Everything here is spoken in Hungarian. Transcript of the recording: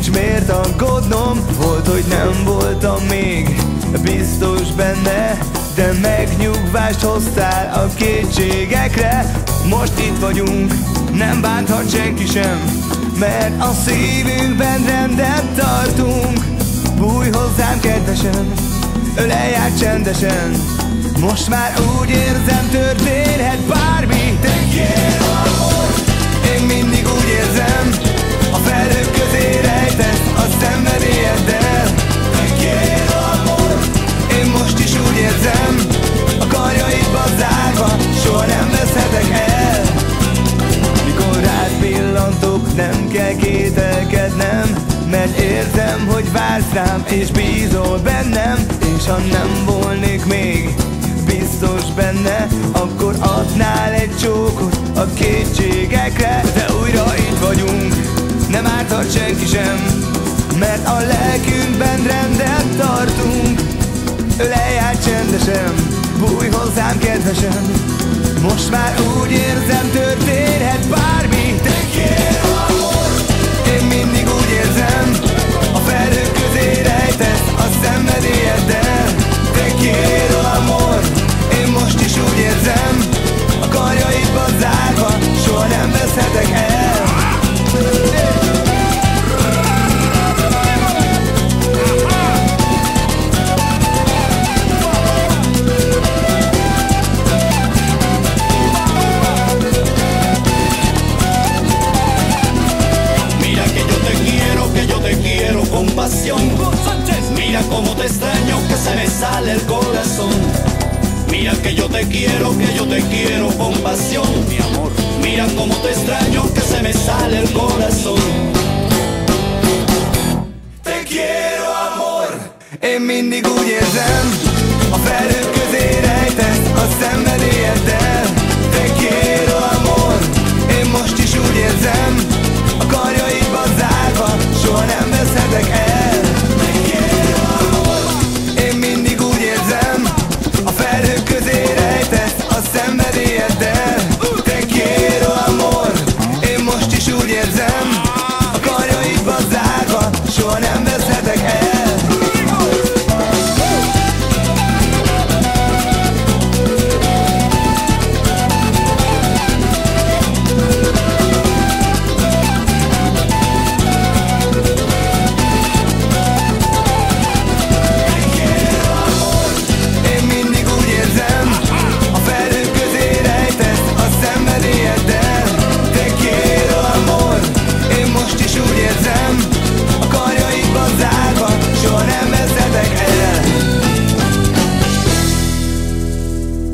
nincs miért aggódnom. Volt, hogy nem voltam még biztos benne, de megnyugvást hoztál a kétségekre. Most itt vagyunk, nem bánthat senki sem, mert a szívünkben rendet tartunk. Bújj hozzám kedvesen, ölelj át csendesen, most már úgy érzem, történhet bármi. Te quiero amor, én mindig úgy érzem, a felhők közé rejtesz a szenvedélyeddel. Te quiero amor, én most is úgy érzem, a karjaidba zárva soha nem veszhetek el. Mikor rád pillantok, nem kell kételkednem, mert értem, hogy vársz rám és bízol bennem. És ha nem volnék még biztos benne, akkor adnál egy csókot a kétségekre. De újra itt vagyunk, nem árthat senki sem, mert a lelkünkben rendet tartunk. Ölelj át csendesen, bújj hozzám kedvesen, most már úgy érzem, történhet bármi. Te quiero amor, én mindig úgy érzem, a felhők közé rejtesz a szenvedélyeddel. Te quiero amor, én most is úgy érzem, a karjaidba zárva soha nem veszhetek el. Mira cómo te extraño, que se me sale el corazón. Mira que yo te quiero con pasión, mi amor. Mira cómo te extraño, que se me sale el corazón. Te quiero amor, én mindig úgy érzem, a felhők közé rejtesz a szenvedélyeddel.